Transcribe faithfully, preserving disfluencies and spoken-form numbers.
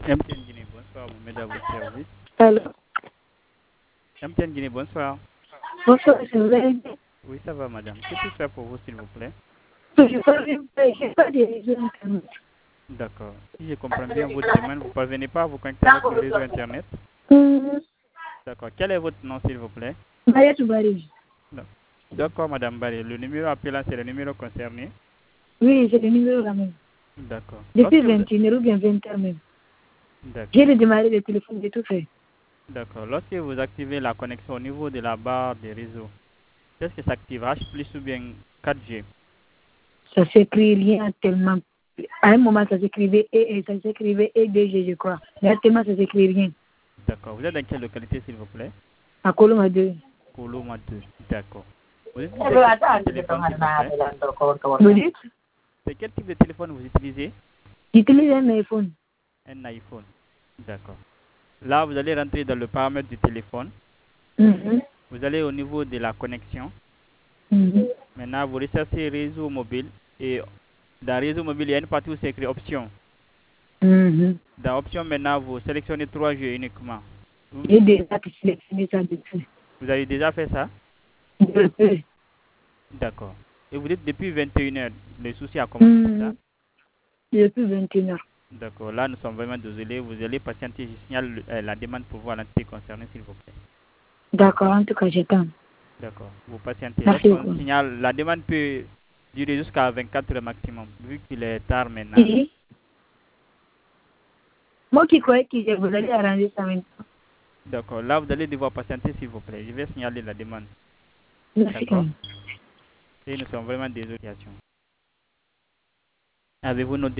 M T N Guinée, bonsoir, Mohamed à votre service. Allô? M T N Guinée, bonsoir. Bonsoir, monsieur, vous allez bien? Oui, ça va, madame. Que puis-je faire pour vous, s'il vous plaît? Je parviens pas, j'ai pas de réseau internet. D'accord. Si je comprends bien votre demande, vous ne parvenez pas à vous connecter avec le réseau Internet? Hum, D'accord. Quel est votre nom, s'il vous plaît? Mayatou Bari. Non. D'accord, madame Barry. Le numéro appelant, c'est le numéro concerné? Oui, c'est le numéro là même. D'accord. Depuis Lorsque vous... vingt et une heures ou bien vingt heures même. J'ai D'accord. redémarré le téléphone, j'ai tout fait. D'accord. Lorsque vous activez la connexion au niveau de la barre des réseaux, qu'est-ce que ça active? H plus ou bien quatre G? Ça s'écrit rien tellement. À un moment, ça s'écrivait et, et ça s'écrivait E D G, je crois. Mais actuellement, ça s'écrit rien. D'accord. Vous êtes dans quelle localité, s'il vous plaît? À Colomba deux. Coloma deux. D'accord. Vous utilisez quel type de téléphone, s'il vous plaît? Vous dites? C'est quel type de téléphone vous utilisez? J'utilise un iPhone. Un iPhone. D'accord. Là, vous allez rentrer dans le paramètre du téléphone. Mhm. Vous allez au niveau de la connexion. Mhm. Maintenant, vous recherchez réseau mobile. Et dans réseau mobile, il y a une partie où c'est écrit option. Mhm. Dans option, maintenant, vous sélectionnez trois G uniquement. Vous, J'ai déjà sélectionné ça dessus. vous avez déjà fait ça? Je peux. D'accord. Et vous dites depuis vingt et une heures, le souci a commencé, c'est ça? Mhm. Depuis vingt et une heures. D'accord. Là, nous sommes vraiment désolés. Vous allez patienter. Je signale le- euh, la demande pour voir l'entité concernée, s'il vous plaît. D'accord, en tout cas, j'attends. D'accord. Vous patientez. Merci Lorsqu'on beaucoup. signale, la demande peut durer jusqu'à vingt-quatre heures maximum, vu qu'il est tard maintenant. Et moi qui croyais que vous allez arranger ça maintenant. D'accord. Là, vous allez devoir patienter, s'il vous plaît. Je vais signaler la demande. Merci quand D'accord. même. Et nous sommes vraiment désolés. Avez-vous nos